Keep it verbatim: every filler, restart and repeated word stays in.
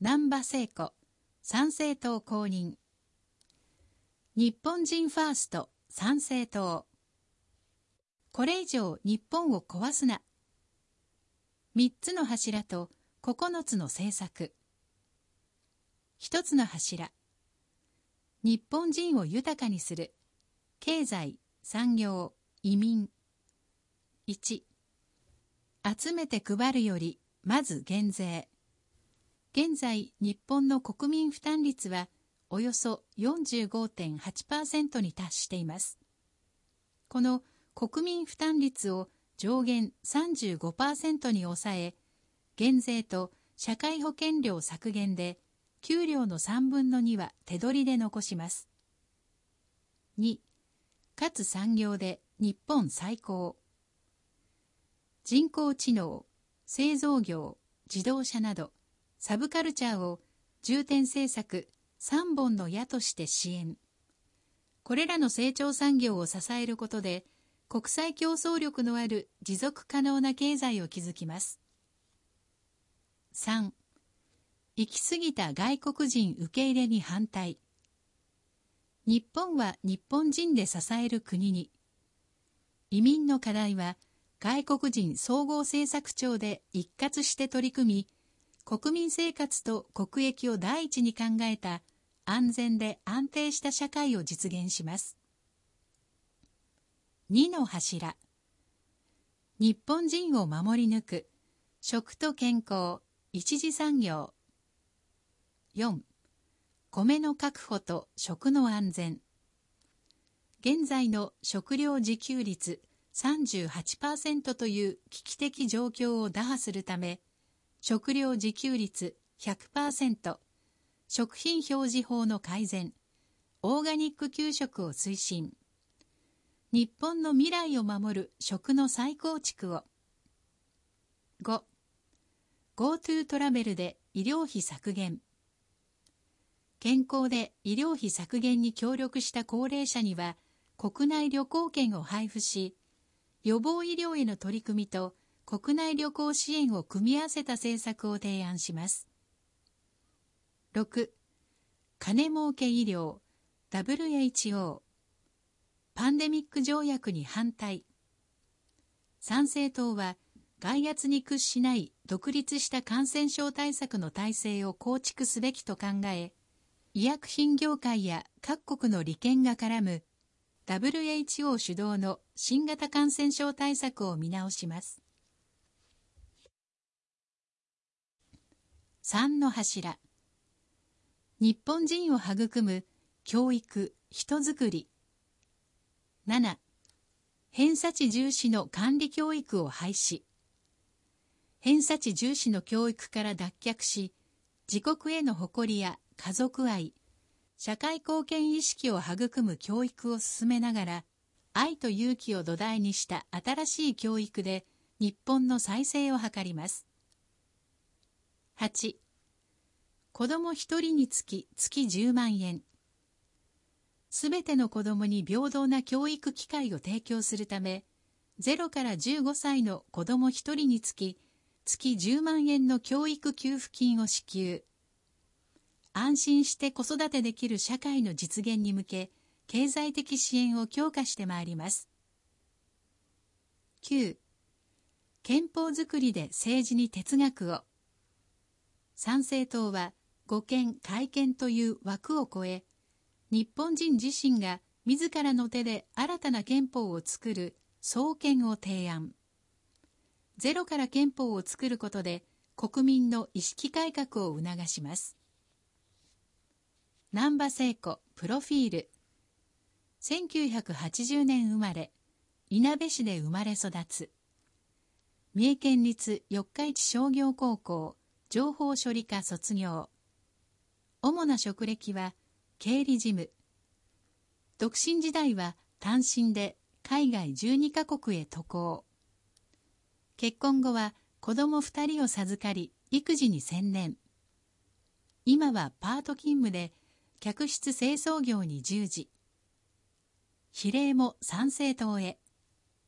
難波聖子、参政党公認。日本人ファースト、参政党。これ以上日本を壊すな。みっつの柱とここのつの政策。ひとつの柱。日本人を豊かにする。経済、産業、移民。いち、集めて配るよりまず減税。現在日本の国民負担率はおよそ よんじゅうごてんはちパーセント に達しています。この国民負担率を上限 さんじゅうごパーセント に抑え、減税と社会保険料削減で給料のさんぶんのには手取りで残します。に、かつ産業で日本最高。人工知能、製造業、自動車などサブカルチャーを重点政策さんぼんの矢として支援。これらの成長産業を支えることで国際競争力のある持続可能な経済を築きます。さん、行き過ぎた外国人受け入れに反対。日本は日本人で支える国に。移民の課題は外国人総合政策庁で一括して取り組み、国民生活と国益を第一に考えた安全で安定した社会を実現します。にの柱。日本人を守り抜く食と健康、一次産業。よん、米の確保と食の安全。現在の食料自給率さんじゅうはちパーセント という危機的状況を打破するため、食料自給率 ひゃくパーセント、食品表示法の改善、オーガニック給食を推進。日本の未来を守る食の再構築を。ご、GoTo トラベルで医療費削減。健康で医療費削減に協力した高齢者には国内旅行券を配布し、予防医療への取り組みと国内旅行支援を組み合わせた政策を提案します。ろく、金儲け医療 ダブリューエイチオー パンデミック条約に反対。参政党は外圧に屈しない独立した感染症対策の体制を構築すべきと考え、医薬品業界や各国の利権が絡む ダブリューエイチオー 主導の新型感染症対策を見直します。さんの柱。日本人を育む教育、人づくり。なな、偏差値重視の管理教育を廃止。偏差値重視の教育から脱却し、自国への誇りや家族愛、社会貢献意識を育む教育を進めながら、愛と勇気を土台にした新しい教育で日本の再生を図ります。はち、子どもひとりにつき月じゅうまんえん。すべての子どもに平等な教育機会を提供するため、ゼロからじゅうごさいの子どもひとりにつき月じゅうまんえんの教育給付金を支給。安心して子育てできる社会の実現に向け、経済的支援を強化してまいります。きゅう、憲法づくりで政治に哲学を。参政党は、護憲・改憲という枠を超え、日本人自身が自らの手で新たな憲法を作る創憲を提案。ゼロから憲法を作ることで、国民の意識改革を促します。難波聖子プロフィール。せんきゅうひゃくはちじゅうねん生まれ、いなべ市で生まれ育つ。三重県立四日市商業高校情報処理科卒業。主な職歴は経理事務。独身時代は単身で海外じゅうにかこくへ渡航。結婚後は子供ふたりを授かり、育児に専念。今はパート勤務で客室清掃業に従事。比例も参政党へ。